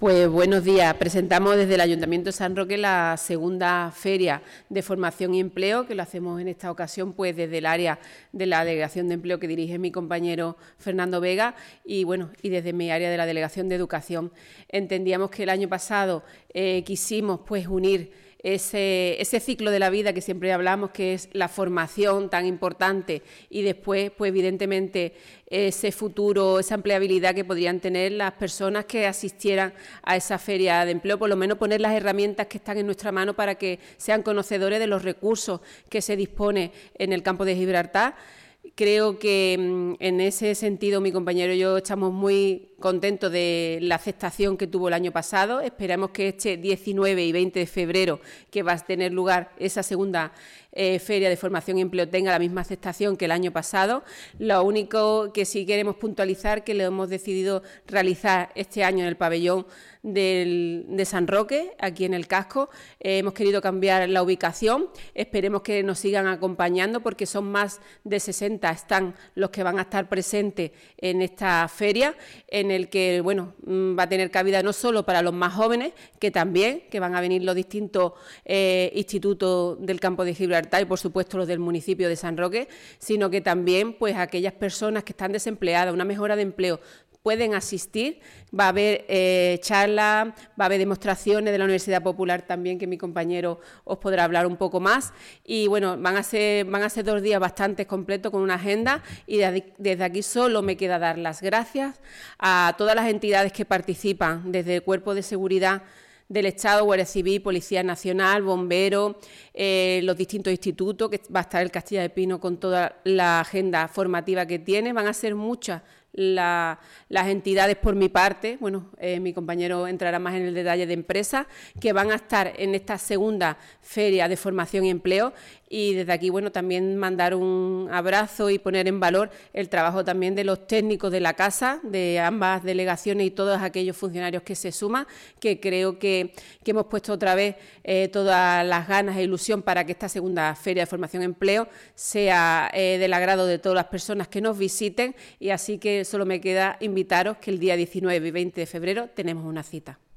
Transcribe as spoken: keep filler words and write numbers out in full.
Pues buenos días. Presentamos desde el Ayuntamiento de San Roque la segunda feria de formación y empleo, que lo hacemos en esta ocasión pues desde el área de la Delegación de Empleo que dirige mi compañero Fernando Vega y bueno y desde mi área de la Delegación de Educación. Entendíamos que el año pasado eh, quisimos pues unir Ese, ese ciclo de la vida que siempre hablamos, que es la formación tan importante y después, pues evidentemente, ese futuro, esa empleabilidad que podrían tener las personas que asistieran a esa feria de empleo, por lo menos poner las herramientas que están en nuestra mano para que sean conocedores de los recursos que se dispone en el campo de Gibraltar. Creo que en ese sentido mi compañero y yo estamos muy contentos de la aceptación que tuvo el año pasado. Esperamos que este diecinueve y veinte de febrero, que va a tener lugar esa segunda eh, feria de formación y empleo, tenga la misma aceptación que el año pasado. Lo único que sí queremos puntualizar que lo hemos decidido realizar este año en el pabellón del, de San Roque, aquí en el casco. Eh, hemos querido cambiar la ubicación. Esperemos que nos sigan acompañando porque son más de sesenta están los que van a estar presentes en esta feria, en el que bueno va a tener cabida no solo para los más jóvenes, que también, que van a venir los distintos eh, institutos del campo de Gibraltar y por supuesto los del municipio de San Roque, sino que también pues aquellas personas que están desempleadas, una mejora de empleo, pueden asistir. Va a haber eh, charlas, va a haber demostraciones de la Universidad Popular también, que mi compañero os podrá hablar un poco más. Y bueno, van a ser, van a ser dos días bastante completos con una agenda y desde, desde aquí solo me queda dar las gracias a todas las entidades que participan, desde el Cuerpo de Seguridad del Estado, Guardia Civil, Policía Nacional, Bomberos, eh, los distintos institutos, que va a estar el Castilla de Pino con toda la agenda formativa que tiene. Van a ser muchas La, las entidades por mi parte, bueno, eh, mi compañero entrará más en el detalle de empresas, que van a estar en esta segunda feria de formación y empleo, y desde aquí, bueno, también mandar un abrazo y poner en valor el trabajo también de los técnicos de la casa, de ambas delegaciones y todos aquellos funcionarios que se suman, que creo que, que hemos puesto otra vez eh, todas las ganas e ilusión para que esta segunda feria de formación y empleo sea eh, del agrado de todas las personas que nos visiten, y así que solo me queda invitaros que el día diecinueve y veinte de febrero tenemos una cita.